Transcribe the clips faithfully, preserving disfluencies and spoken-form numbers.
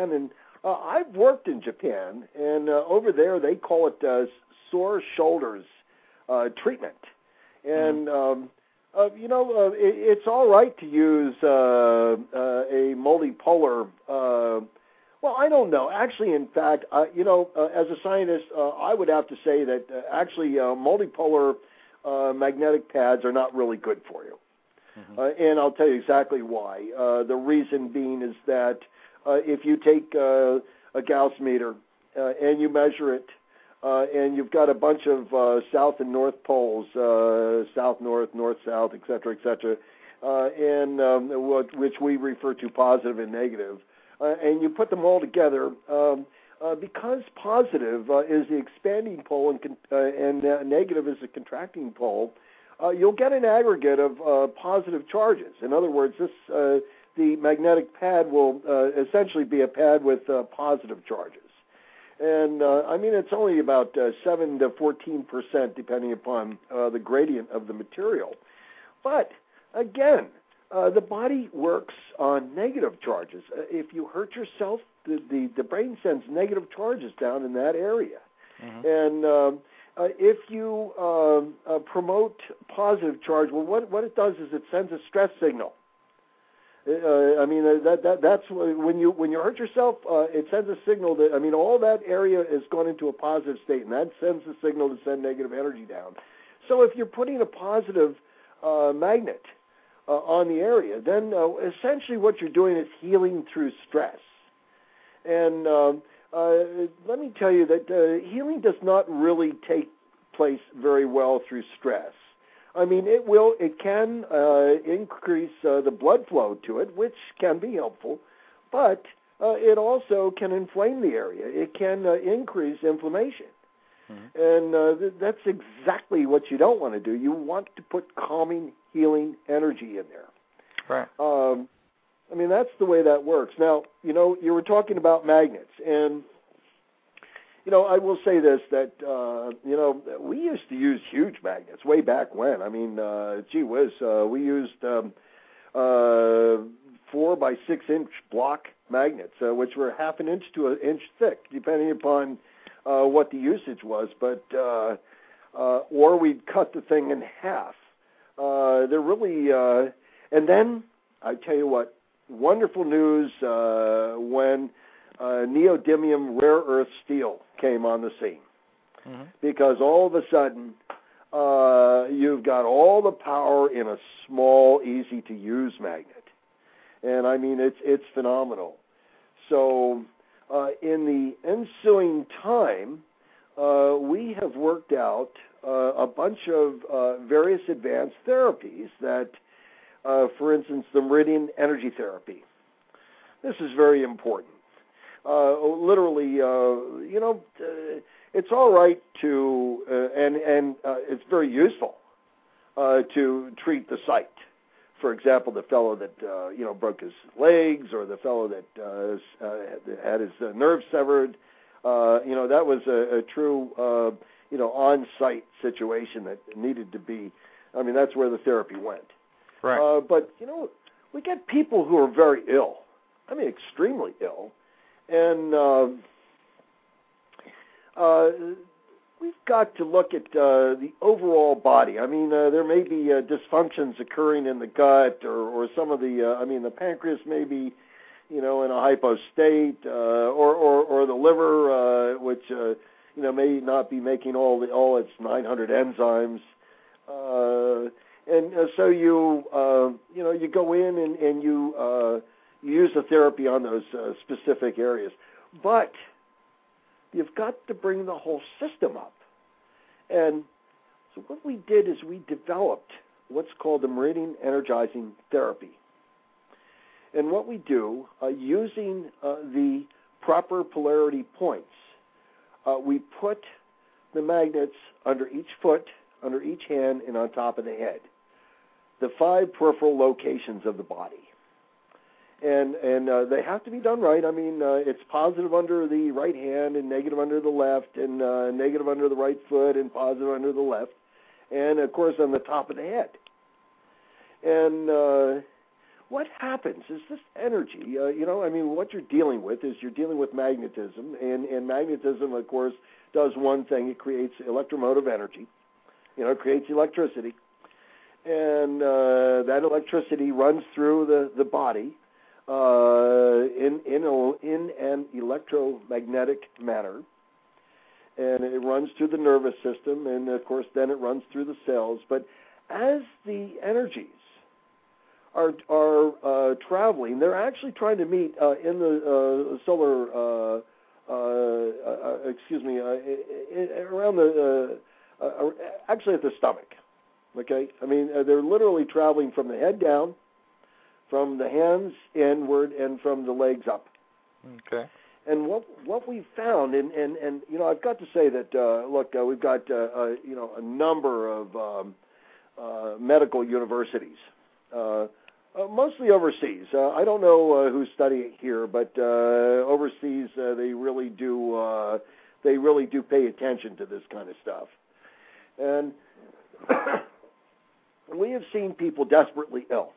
Japan, and uh, I've worked in Japan, and uh, over there they call it uh, sore shoulders uh, treatment. And, mm-hmm. um, uh, you know, uh, it, it's all right to use uh, uh, a multipolar, uh, well, I don't know. Actually, in fact, uh, you know, uh, as a scientist, uh, I would have to say that uh, actually uh, multipolar uh, magnetic pads are not really good for you. Mm-hmm. Uh, and I'll tell you exactly why. Uh, the reason being is that uh, if you take uh, a Gauss meter uh, and you measure it, uh, and you've got a bunch of uh, south and north poles, uh, south, north, north, south, et cetera, et cetera, uh, and um, what, which we refer to positive and negative, uh, and you put them all together, um, uh, because positive uh, is the expanding pole and, con- uh, and uh, negative is the contracting pole, Uh, you'll get an aggregate of uh, positive charges. In other words, this uh, the magnetic pad will uh, essentially be a pad with uh, positive charges. And, uh, I mean, it's only about uh, seven to fourteen percent, depending upon uh, the gradient of the material. But, again, uh, the body works on negative charges. Uh, if you hurt yourself, the, the, the brain sends negative charges down in that area. Mm-hmm. And um, Uh, if you uh, uh, promote positive charge, well, what what it does is it sends a stress signal. Uh, I mean, uh, that that that's when you when you hurt yourself, uh, it sends a signal that I mean, all that area is gone into a positive state, and that sends a signal to send negative energy down. So if you're putting a positive uh, magnet uh, on the area, then uh, essentially what you're doing is healing through stress. And um, Uh, let me tell you that uh, healing does not really take place very well through stress. I mean, it will, it can uh, increase uh, the blood flow to it, which can be helpful, but uh, it also can inflame the area. It can uh, increase inflammation. Mm-hmm. And uh, th- that's exactly what you don't want to do. You want to put calming, healing energy in there. Right. Um, I mean, that's the way that works. Now, you know, you were talking about magnets, and, you know, I will say this, that, uh, you know, we used to use huge magnets way back when. I mean, uh, gee whiz, uh, we used um, uh, four by six inch block magnets, uh, which were half an inch to an inch thick, depending upon uh, what the usage was. But, uh, uh, or we'd cut the thing in half. Uh, they're really, uh, and then, I tell you what, wonderful news uh, when uh, neodymium rare earth steel came on the scene. Mm-hmm. Because all of a sudden, uh, you've got all the power in a small, easy-to-use magnet. And, I mean, it's it's phenomenal. So uh, in the ensuing time, uh, we have worked out uh, a bunch of uh, various advanced therapies that Uh, for instance, the meridian energy therapy. This is very important. Uh, literally, uh, you know, uh, it's all right to, uh, and and uh, it's very useful uh, to treat the site. For example, the fellow that uh, you know broke his legs, or the fellow that uh, uh, had his uh, nerves severed. Uh, you know, that was a, a true, uh, you know, on-site situation that needed to be. I mean, that's where the therapy went. Right. Uh, but, you know, we get people who are very ill. I mean, extremely ill. And uh, uh, we've got to look at uh, the overall body. I mean, uh, there may be uh, dysfunctions occurring in the gut, or, or some of the, uh, I mean, the pancreas may be, you know, in a hypostate, uh, or, or, or the liver, uh, which, uh, you know, may not be making all the all its nine hundred enzymes. Uh And uh, so you, uh, you know, you go in and, and you, uh, you use the therapy on those uh, specific areas. But you've got to bring the whole system up. And so what we did is we developed what's called the meridian energizing therapy. And what we do, uh, using uh, the proper polarity points, uh, we put the magnets under each foot, under each hand, and on top of the head. The five peripheral locations of the body. And and uh, they have to be done right. I mean, uh, it's positive under the right hand and negative under the left, and uh, negative under the right foot and positive under the left, and, of course, on the top of the head. And uh, what happens is this energy, uh, you know, I mean, what you're dealing with is you're dealing with magnetism, and, and magnetism, of course, does one thing. It creates electromotive energy. You know, it creates electricity. And uh, that electricity runs through the, the body uh, in, in, a, in an electromagnetic manner. And it runs through the nervous system, and, of course, then it runs through the cells. But as the energies are are uh, traveling, they're actually trying to meet uh, in the uh, solar, uh, uh, uh, excuse me, uh, in, around the, uh, uh, actually at the stomach, okay? I mean, uh, they're literally traveling from the head down, from the hands inward, and from the legs up. Okay. And what what we found, and, and, and you know, I've got to say that, uh, look, uh, we've got, uh, uh, you know, a number of um, uh, medical universities, uh, uh, mostly overseas. Uh, I don't know uh, who's studying here, but uh, overseas uh, they really do uh, they really do pay attention to this kind of stuff. And we have seen people desperately ill,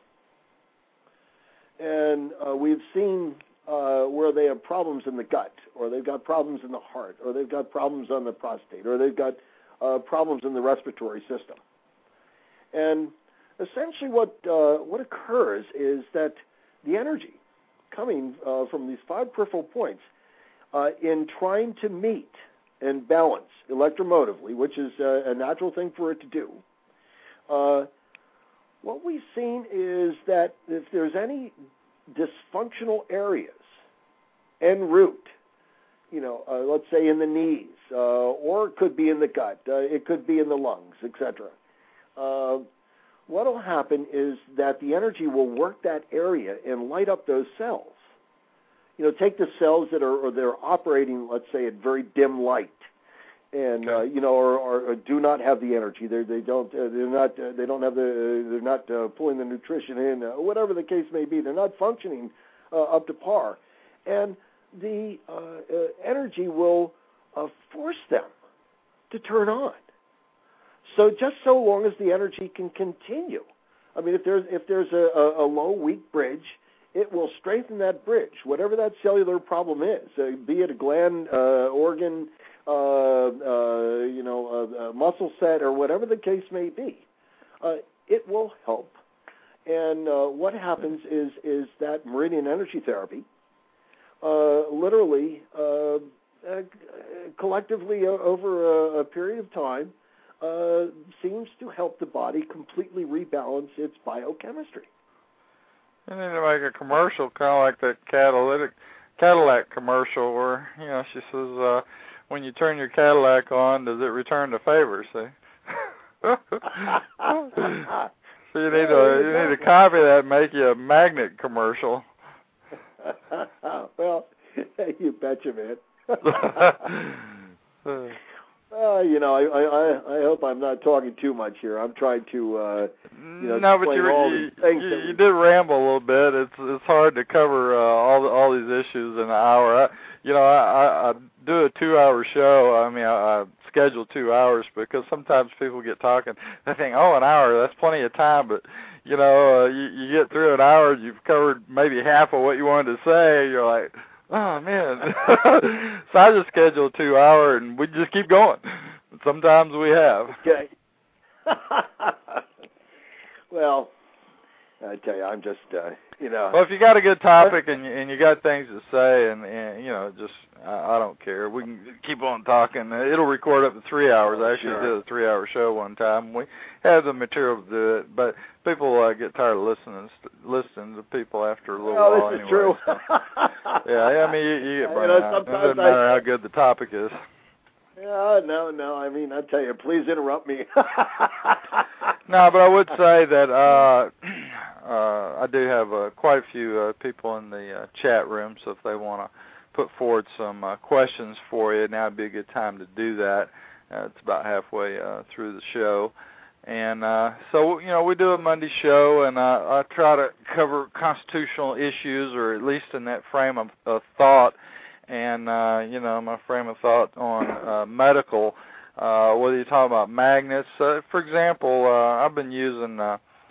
and uh, we've seen Uh, where they have problems in the gut, or they've got problems in the heart, or they've got problems on the prostate, or they've got uh, problems in the respiratory system. And essentially what uh, what occurs is that the energy coming uh, from these five peripheral points uh, in trying to meet and balance electromotively, which is uh, a natural thing for it to do, uh, what we've seen is that if there's any dysfunctional areas en route, you know, uh, let's say in the knees, uh, or it could be in the gut, uh, it could be in the lungs, et cetera. Uh, what will happen is that the energy will work that area and light up those cells. You know, take the cells that are or they're operating, let's say, at very dim light, and uh, you know, or, or, or do not have the energy. They they don't uh, they're not uh, they don't have the uh, they're not uh, pulling the nutrition in, uh, whatever the case may be. They're not functioning uh, up to par, and the uh, uh, energy will uh, force them to turn on. So just so long as the energy can continue. I mean, if there's if there's a, a, a low, weak bridge, it will strengthen that bridge, whatever that cellular problem is, uh, be it a gland, uh, organ, uh, uh, you know, a, a muscle set, or whatever the case may be. Uh, it will help. And uh, what happens is is that meridian energy therapy uh, literally, uh, uh, collectively uh, over a, a period of time, uh, seems to help the body completely rebalance its biochemistry. You need to make a commercial, kind of like that catalytic Cadillac commercial, where you know she says, uh, "When you turn your Cadillac on, does it return the favor?" See. So you need to you need to copy that and make you a magnet commercial. Well, you betcha, man. Uh, you know, I, I I hope I'm not talking too much here. I'm trying to, uh, you know, no, but you, all you, these things. you, that you did ramble a little bit. It's it's hard to cover uh, all the, all these issues in an hour. I, you know, I, I, I do a two-hour show. I mean, I, I schedule two hours because sometimes people get talking. They think, oh, an hour, that's plenty of time. But you know, uh, you, you get through an hour, you've covered maybe half of what you wanted to say. You're like, oh man. So I just schedule two hour, and we just keep going. Sometimes we have. Okay. Well, I tell you, I'm just, uh, you know. Well, if you got a good topic and you, and you got things to say, and, and you know, just I, I don't care. We can keep on talking. It'll record up to three hours. I actually Sure. did a three-hour show one time. We have the material to do it, but people uh, get tired of listening listening to people after a little well, while. this is anyway, true. So. Yeah, I mean, you, you get burned you know, out. It sometimes doesn't matter I, how good the topic is. Yeah, no, no. I mean, I tell you, please interrupt me. No, but I would say that uh, uh, I do have uh, quite a few uh, people in the uh, chat room, so if they want to put forward some uh, questions for you, now would be a good time to do that. Uh, it's about halfway uh, through the show. And uh, so, you know, we do a Monday show, and uh, I try to cover constitutional issues, or at least in that frame of, of thought. And, uh, you know, my frame of thought on uh, medical, uh, whether you're talking about magnets. Uh, for example, uh, I've been using uh,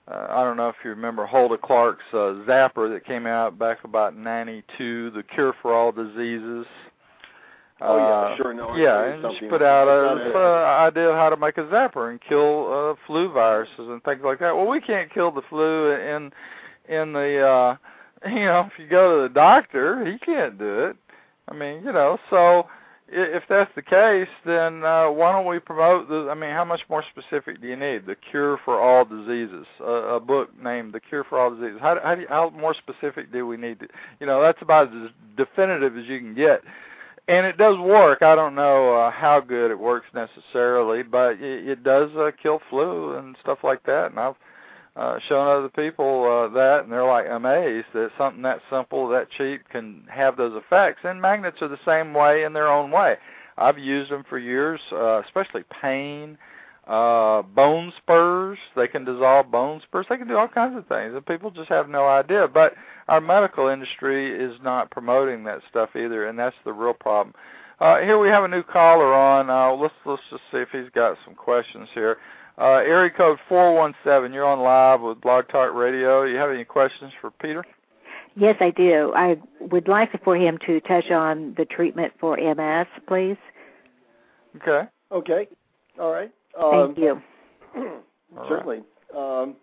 uh, I don't know if you remember Hulda Clark's uh, Zapper that came out back about ninety-two, The Cure for All Diseases. Oh, yeah, uh, sure. No, yeah, and she put out a, a idea of how to make a zapper and kill uh, flu viruses and things like that. Well, we can't kill the flu in in the, uh, you know, if you go to the doctor, he can't do it. I mean, you know, so if that's the case, then uh, why don't we promote the, I mean, how much more specific do you need? The Cure for All Diseases, a, a book named The Cure for All Diseases. How, how, do you, how more specific do we need to, you know, that's about as definitive as you can get. And it does work. I don't know uh, how good it works necessarily, but it, it does uh, kill flu and stuff like that. And I've uh, shown other people uh, that, and they're like amazed that something that simple, that cheap, can have those effects. And magnets are the same way in their own way. I've used them for years, uh, especially pain, uh, bone spurs. They can dissolve bone spurs. They can do all kinds of things, and people just have no idea. But our medical industry is not promoting that stuff either, and that's the real problem. Uh, here we have a new caller on. Uh, let's let's just see if he's got some questions here. Uh, area code four one seven. You're on live with Blog Talk Radio. You have any questions for Peter? Yes, I do. I would like for him to touch on the treatment for M S, please. Okay. Okay. All right. Thank um, you. Certainly. Right. Um,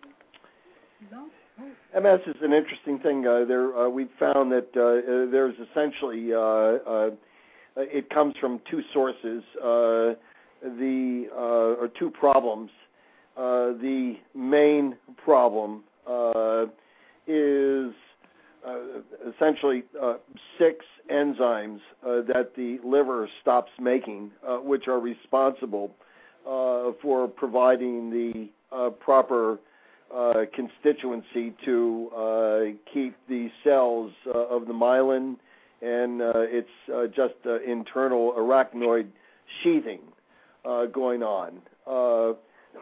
M S is an interesting thing. Uh, there, uh, we've found that uh, there's essentially, uh, uh, it comes from two sources, uh, the uh, or two problems. Uh, the main problem uh, is uh, essentially uh, six enzymes uh, that the liver stops making, uh, which are responsible uh, for providing the uh, proper Uh, constituency to uh, keep the cells uh, of the myelin and uh, its uh, just uh, internal arachnoid sheathing uh, going on. Uh,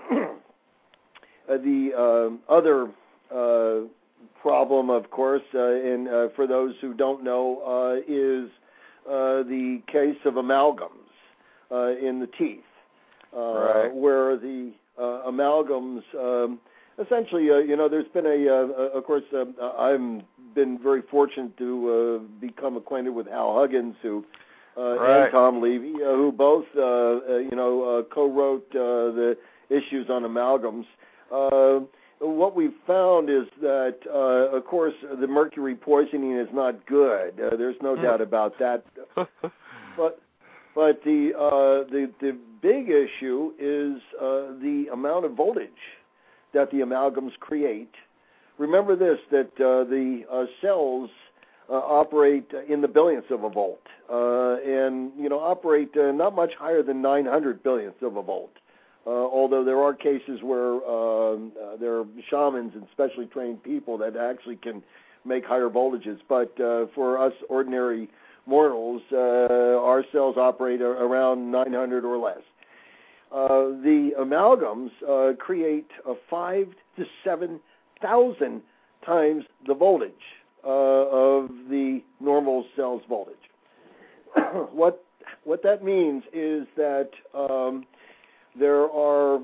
the uh, other uh, problem, of course, uh, and uh, for those who don't know, uh, is uh, the case of amalgams uh, in the teeth, uh, right. where the uh, amalgams um, Essentially, uh, you know, there's been a, uh, of course, uh, I've been very fortunate to uh, become acquainted with Hal Huggins, who, uh, right. and Tom Levy, uh, who both, uh, uh, you know, uh, co-wrote uh, the issues on amalgams. Uh, what we've found is that, uh, of course, the mercury poisoning is not good. Uh, there's no doubt about that. but but the, uh, the the big issue is uh, the amount of voltage that the amalgams create. Remember this, that uh, the uh, cells uh, operate in the billionths of a volt, uh, and, you know, operate uh, not much higher than nine hundred billionths of a volt, uh, although there are cases where uh, uh, there are shamans and specially trained people that actually can make higher voltages. But uh, for us ordinary mortals, uh, our cells operate around nine hundred or less. Uh, the amalgams uh, create uh, five to seven thousand times the voltage uh, of the normal cell's voltage. what what that means is that um, there are,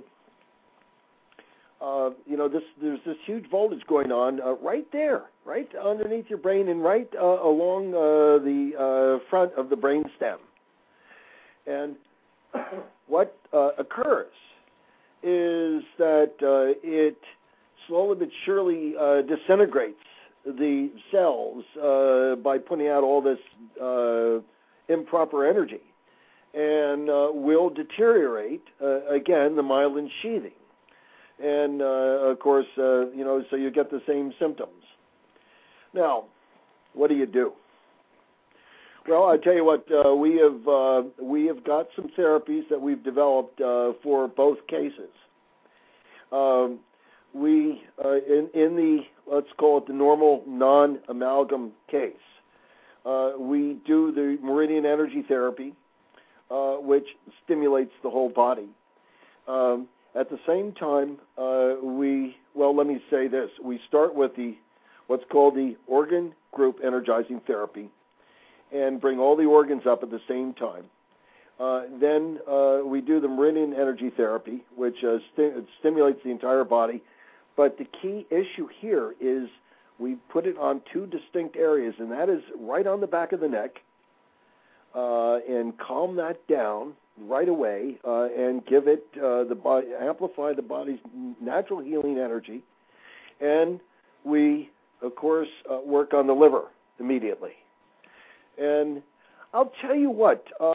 uh, you know, this there's this huge voltage going on uh, right there, right underneath your brain, and right uh, along uh, the uh, front of the brain stem, and what uh, occurs is that uh, it slowly but surely uh, disintegrates the cells uh, by putting out all this uh, improper energy, and uh, will deteriorate, uh, again, the myelin sheathing. And, uh, of course, uh, you know, so you get the same symptoms. Now, what do you do? Well, I tell you what, uh, we have uh, we have got some therapies that we've developed uh, for both cases. Um, we uh, in in the, let's call it the normal non-amalgam case, uh, we do the meridian energy therapy, uh, which stimulates the whole body. Um, at the same time, uh, we well, let me say this: we start with the what's called the organ group energizing therapy, and bring all the organs up at the same time. Uh, then uh, we do the meridian energy therapy, which uh, sti- stimulates the entire body, But the key issue here is we put it on two distinct areas, and that is right on the back of the neck, uh, and calm that down right away, uh, and give it uh, the body, amplify the body's natural healing energy, and we, of course, uh, work on the liver immediately. And I'll tell you what. Uh,